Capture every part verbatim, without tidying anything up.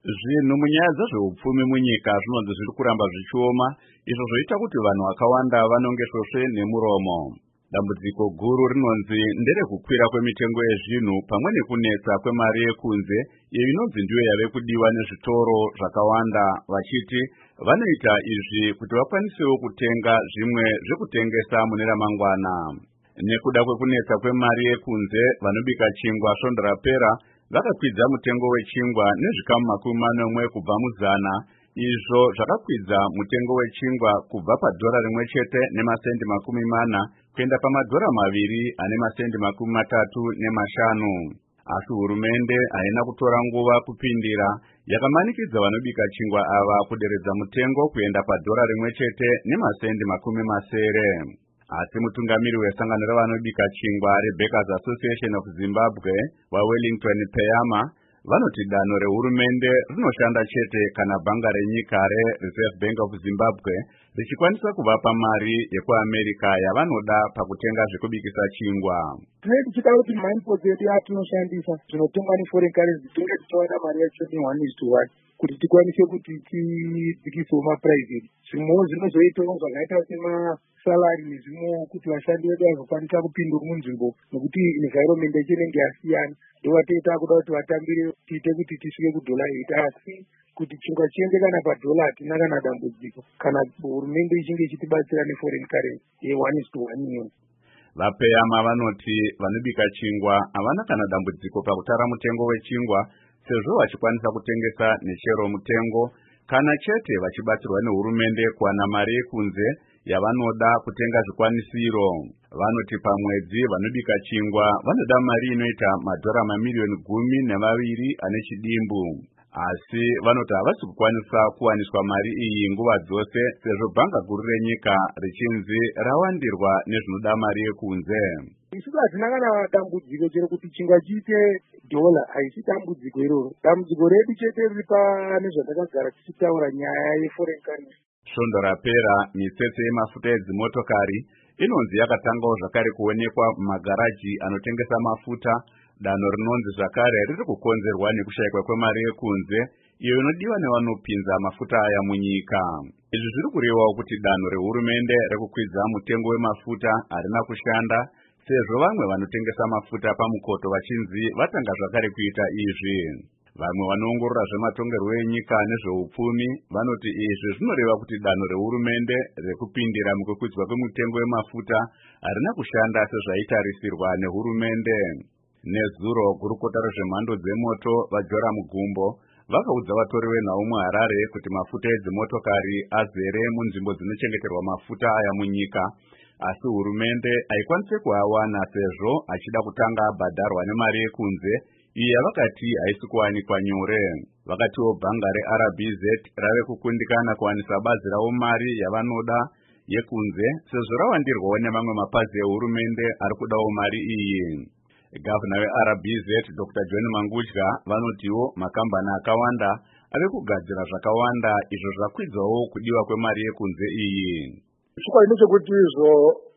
Zvinhu munyaya dzezveupfumi munyika zvinonzi zviri kuramba zvichioma, izvo zvoita kuti vanhu vakawanda vanonge svosve nemuromo. Dambudziko guru rinonzi nderekukwira kwemitengo yezvinhu pamwe nekunetsa kwemari yekunze, iyo inonzi ndiyo yave kudiwa nezvitoro zvakawanda, vachiti vanoita izvi kuti vakwanisewo kutenga zvimwe zvekutengesa mune ramangwana. Nekuda kwekunetsa kwemari yekunze, vanobika chingwa svondo rapera vakakwidza mutengo wechingwa nezvikamu makumi manomwe kubva muzana, izvo zvakakwidza mutengo wechingwa kubva padhora rimwe chete nemasendi makumi mana kuenda pamadhora maviri ane masendi makumi matatu nemashanu. Asi hurumende haina kutora nguva kupindira, yakamanikidza vanobika chingwa ava kuderedza mutengo kuenda padhora rimwe chete nemasendi makumi masere. Asi mutungamiri wesangano revanobika chingwa reBakers Association of Zimbabwe waWellington Peyama vanoti danho rehurumende rinoshanda chete kana bhanga renyika reReserve Bank of Zimbabwe richikwanisa kuvapa mari yekuAmerica yavanoda pakutenga zvekubikisa chingwa. Tinenge tichida kuti mainport yedu yatinoshandisa zvinotengwa neforeign currency tinenge tichiwana mari yacho ne-one is to one kuti tikwanise kuti tibikisewo mapuraivheti. Zvimwewo zvinozoitawo zvakaita semasalari nezvimwewo kuti vashandi vedu vazokwanisa kupindura munzvimbo nekuti environment yacho inenge yasiyana. Ndovateta kuda kuti vatambire tiite kuti tisvike kudhola eight, asi kuti chingwa chiende kana padhola hatina kana dambudziko kana hurumende ichinge ichitibatsira neforeign currency ye-one is to one iyo. Vapeyama vanoti vanobika chingwa havana kana dambudziko pakutara mutengo wechingwa, sezvo vachikwanisa kutengesa nechero mutengo, kana chete vachibatsirwa nehurumende kuwana mari yekunze yavanoda kutenga zvikwanisiro. Vanoti pamwedzi vanobika chingwa vanoda mari inoita madhora mamiliyoni gumi nemaviri ane chidimbu. Asi vanoti havasi kukwanisa kuwaniswa mari iyi nguva dzose, sezvo bhanga guru renyika richinzi rawandirwa nezvinoda mari yekunze. Isu hatina kana dambudziko chero kuti chingwa chiite dhola, haisi dambudziko iroro. Dambudziko redu chete riri pane zvatakagara tichitaura nyaya yeforeign currency. Svondo rapera mitsetse yemafuta edzimotokari inonzi yakatangawo zvakare kuonekwa mumagaraji anotengesa mafuta. Danho rinonzi zvakare riri kukonzerwa nekushayikwa kwemari yekunze, iyo inodiwa nevanopinza mafuta aya munyika. Izvi zviri kurevawo kuti danho rehurumende rekukwidza mutengo wemafuta harina kushanda, sezvo vamwe vanotengesa mafuta pamukoto vachinzi vatanga zvakare kuita izvi. Vamwe vanoongorora zvematongerwo enyika nezveupfumi vanoti izvi zvinoreva kuti danho rehurumende rekupindira mukukwidzwa kwemutengo wemafuta harina kushanda sezvaitarisirwa nehurumende. Nezuro gurukota rezvemhando dzemoto vaJoram Gumbo vakaudza vatori venhau muHarare kuti mafuta edzimotokari azere munzvimbo dzinochengeterwa mafuta aya munyika, asi hurumende haikwanise kuawana sezvo achida kutanga abhadharwa nemari yekunze, iyo yavakati haisi kuwanikwa nyore. Vakatiwo bhanga reR B Z rave kukundikana kuwanisa bazi ravo mari yavanoda yekunze, sezvo rawandirwawo nemamwe mapazi ehurumende ari kudawo mari iyi. Gavana weR B Z Doctor John Mangudya vanotiwo makambani akawanda ave kugadzira zvakawanda izvo zvakwidzawo kudiwa kwemari yekunze iyi. Chikwa inechekuti izvo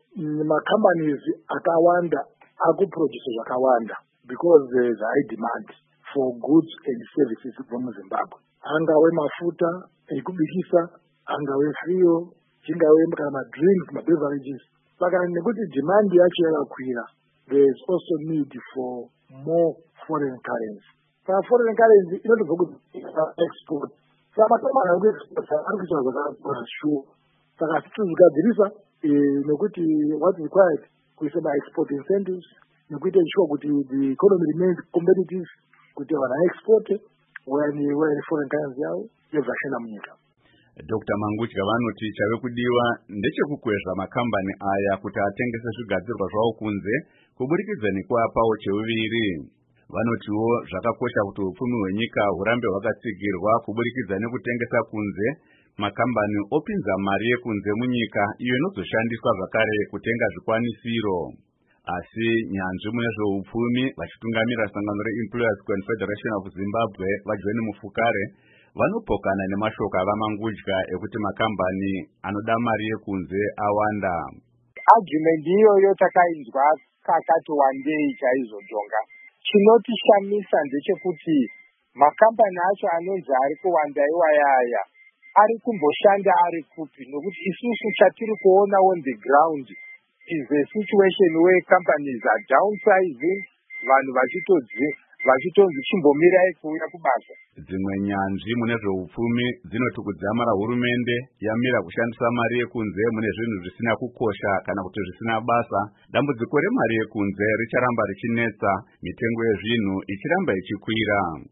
makambani akawanda akuproduce zvakawanda because there is high demand for goods and services from Zimbabwe. Angave mafuta ekubikisa, angave fuel, chingave kana drinks, mabeverages. Saka nekuti demand yacho yakakwira, there is also need for more foreign currency. Saka foreign currency inotobva kuti export. Saka makambani ekuexport ari kuita zvakakura sure. Saka tizvigadzirisa nekuti what is required kuisa ma-export incentives nekuita sure kuti the economy remains competitive, kuti vana export wani wani foreign currency yavo yobvashana munyika. Doctor Mangudya vanoti chave kudiwa ndechekukwezva makambani aya kuti atengese zvigadzirwa zvavo kunze kuburikidza nekuapawo cheuviri. Vanotiwo zvakakosha kuti upfumi hwenyika hurambe hwakatsigirwa kuburikidza nekutengesa kunze, makambani opinza mari yekunze munyika iyo inozoshandiswa zvakare kutenga zvikwanisiro. Asi nyanzvi mune zveupfumi vachitungamira sangano reEmployers Confederation of Zimbabwe vaJohn Mufukare vanopokana nemashoko avamangudya ekuti makambani anoda mari yekunze awanda. Argument iyoyo takainzwa kakati wandei chaizvo jonga. Chinotishamisa ndechekuti makambani acho anonzi ari kuwanda iwayaya ari kumboshanda ari kupi, nokuti isusu chatiri kuona on the ground is a situation where companies are downsizing, vanhu vachitodzi vachitonzi chimbomirai kuuya kubasa. Dzimwe nyanzvi mune zveupfumi dzinoti kudzamara hurumende yamira kushandisa mari yekunze mune zvinhu zvisina kukosha kana kuti zvisina basa, dambudziko remari yekunze richaramba richinetsa, mitengo yezvinhu ichiramba ichikwira.